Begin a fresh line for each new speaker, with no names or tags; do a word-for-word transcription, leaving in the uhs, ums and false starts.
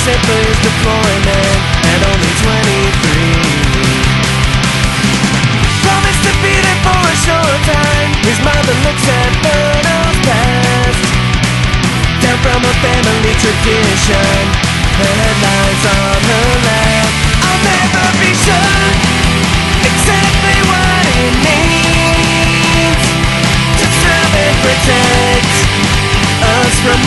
except for his deployment at only twenty-three. Promised to be there for a short time, his mother looks at photos past. Down from a family tradition, the headlines on her lap. I'll never be sure exactly what it means to serve and protect us from